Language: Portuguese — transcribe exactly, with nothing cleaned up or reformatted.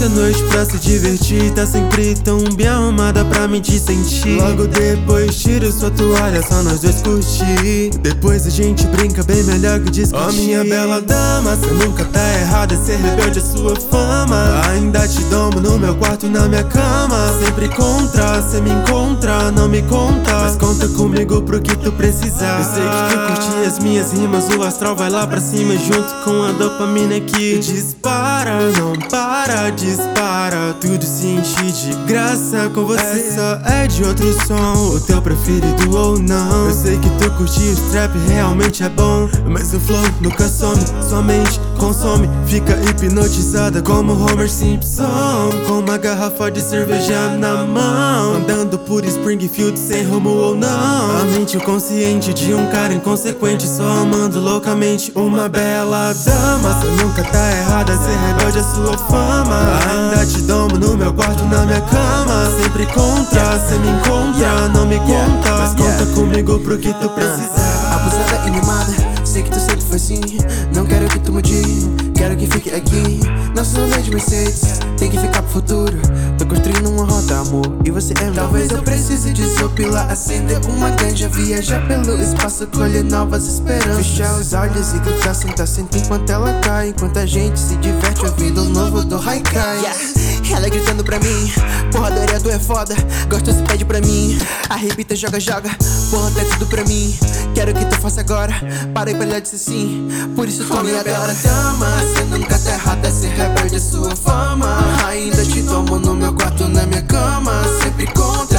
Trouxe a noite pra se divertir, tá sempre tão bem arrumada pra me te sentir. Logo depois tiro sua toalha, só nós dois curtir. Depois a gente brinca bem melhor que discutir. Oh minha bela dama, cê nunca tá errada, ser rebelde é sua fama. Ainda te domo no meu quarto e na minha cama. Sempre contra, cê me encontra, não me conta, mas conta comigo pro que tu precisar. Eu sei que tu curte as minhas rimas, o astral vai lá pra cima junto com a dopamina que dispara, não para, dispara. Tudo se enche de graça com você, só é de outro som, o teu preferido ou não. Eu sei que tu curte o trap, realmente é bom, mas o flow nunca some, sua mente consome, fica hipnotizada como Homer Simpson, com uma garrafa de cerveja na mão, andando por Springfield sem rumo ou não. A mente o consciente de um cara inconsequente, só amando loucamente uma bela dama. Cê nunca tá errada, ser rebelde é sua fama. Ainda te domo no meu quarto, na minha cama. Sempre contra, cê me encontra, não me conta, mas conta comigo pro que tu precisar. Abusada e mimada, sei que tu sempre foi assim. Não quero que tu mude, quero que fique aqui. Nosso rolê de Mercedes tem que ficar pro futuro. Tô construindo uma rota, amor, e você é meu. Talvez eu precise desopilar, acender uma ganja, viajar pelo espaço, colher novas esperanças. Fechar os olhos e gritar, sentar, sentar enquanto ela cai. Enquanto a gente se diverte ouvindo o novo do Haikai. Yeah. Ela gritando pra mim, porra, Doreado é foda, gosta se pede pra mim. Arrebita, joga, joga, porra, tá tudo pra mim. Quero que tu faça agora, parei pra ela disse sim. Por isso tu minha bela dama, cê nunca tá errada, ser rebelde é sua fama. Ainda te tomo no meu quarto, na minha cama. Sempre contra,